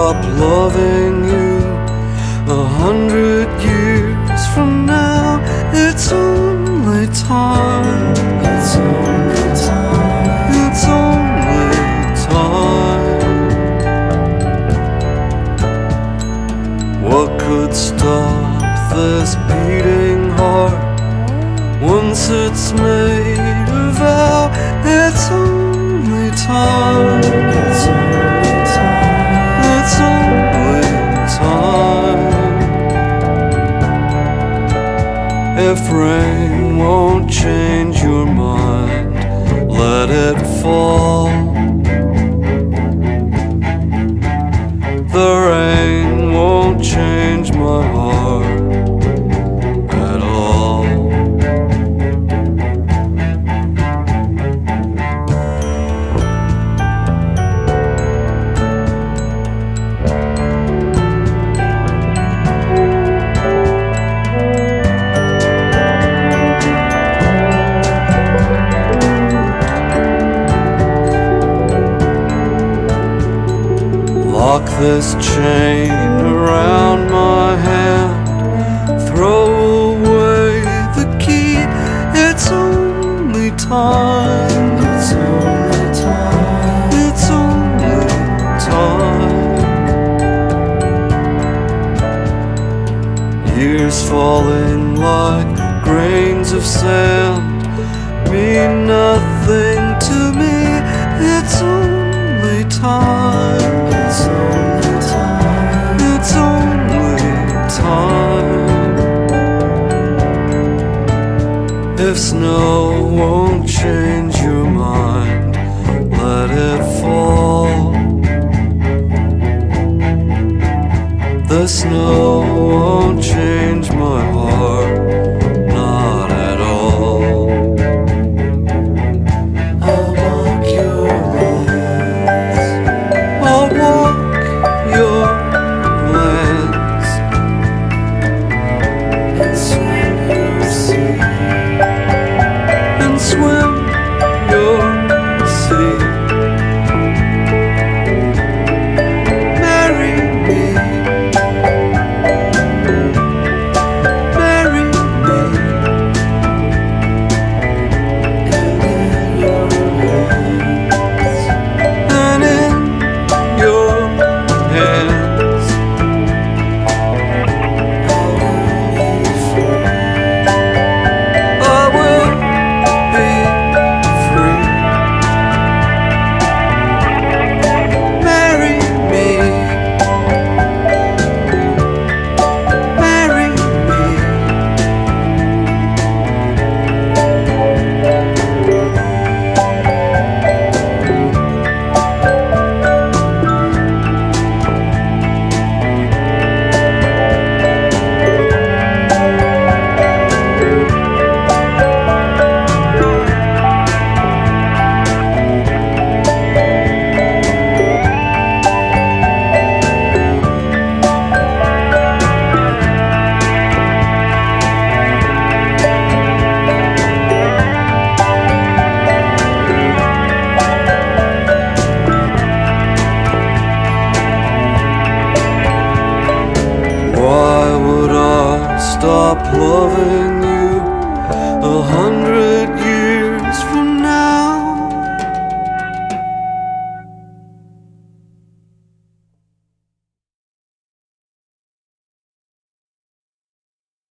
stop loving you 100 years from now? It's only time. It's only time. It's only time. What could stop this beating heart once it's made a vow? It's only time. It's only time. It's only time. If rain won't change your mind, let it fall. The rain won't change my heart at all. Lock this chain around my hand, throw away the key. It's only time. It's only time. It's only time. Years falling like grains of sand mean nothing to me. It's only time. It's only time. It's only time. If snow won't change your mind, let it fall. The snow won't change my heart, not at all. I'll walk your lands. I'll walk your lands and swim your sea, and swim your sea. Marry me, marry me, and in your hands, and in your hands, I will be free. Marry me, marry me. Why would I stop loving